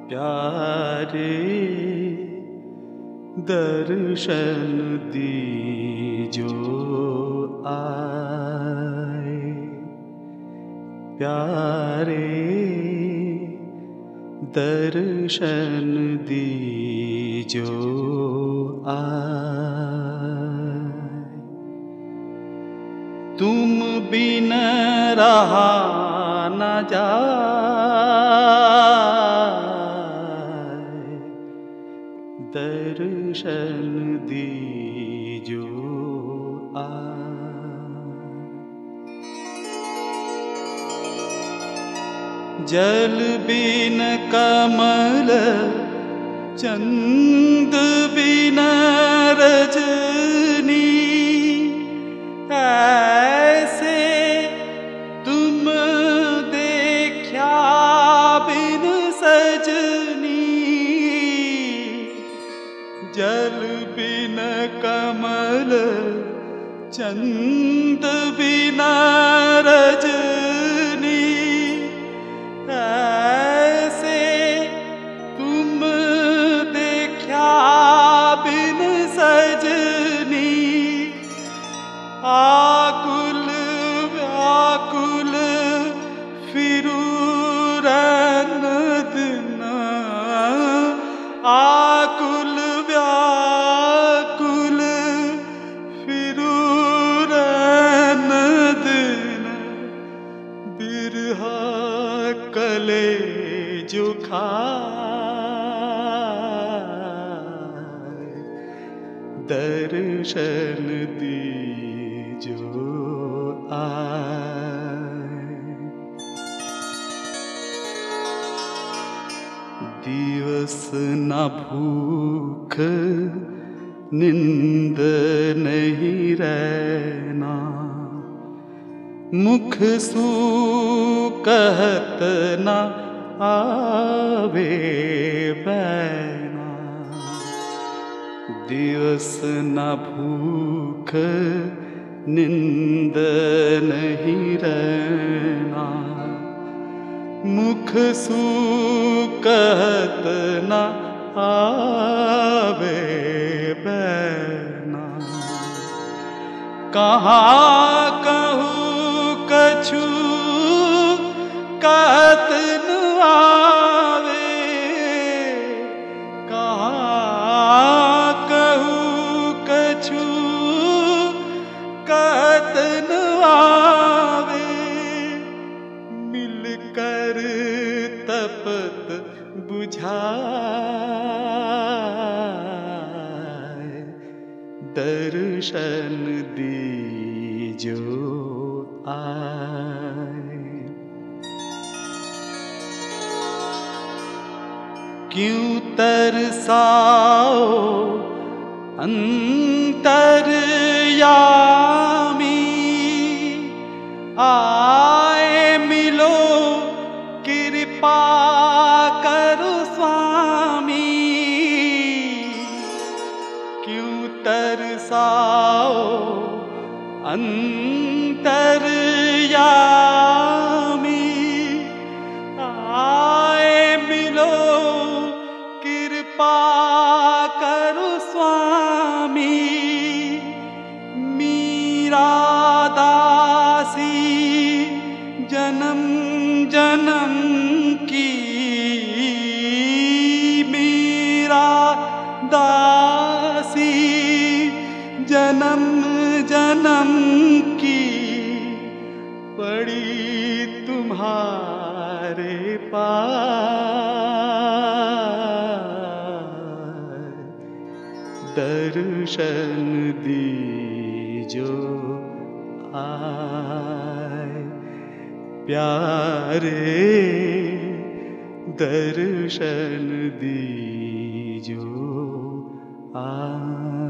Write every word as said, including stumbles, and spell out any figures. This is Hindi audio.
प्यारे दर्शन दीजो आए, प्यारे दर्शन दीजो आए। तुम बिन रहा न जाए, दर्शन दीजो आए। जल बिन कमल चंद बिन रजनी, ऐसे तुम देखा बिन सजनी। जल बिन कमल चंद बिन रजनी, ऐसे तुम देखा बिन सजनी। आकुल व्याकुल फिरू रनदना, आकुल व्याकुल फिरू रनदना। बिरहा कले जो खाए, दर्शन दीजो आए। दिवस न भूख निंद नहीं रहना, मुख सू कहत न आवे बैना। दिवस न भूख निंद नहीं रहना, मुख सू कहत न आवे बैना। कहाँ कहूँ कछु कहत न आवे, कहाँ कहूँ कछु कहत न आवे। मिलकर तपत बुझाए, दर्शन दीजो आए। क्यों तरसाओ अंतर्यामी, आए मिलो कृपा करो स्वामी। क्यों तरसाओ अंतर्यामी, आए मिलो कृपा करो स्वामी। मीरा दासी जन्म जन्म की, मीरा दासी जन्म जन्म की। पड़ी तुम्हारे पास, दर्शन दीजो आए। प्यारे दर्शन दीजो आए।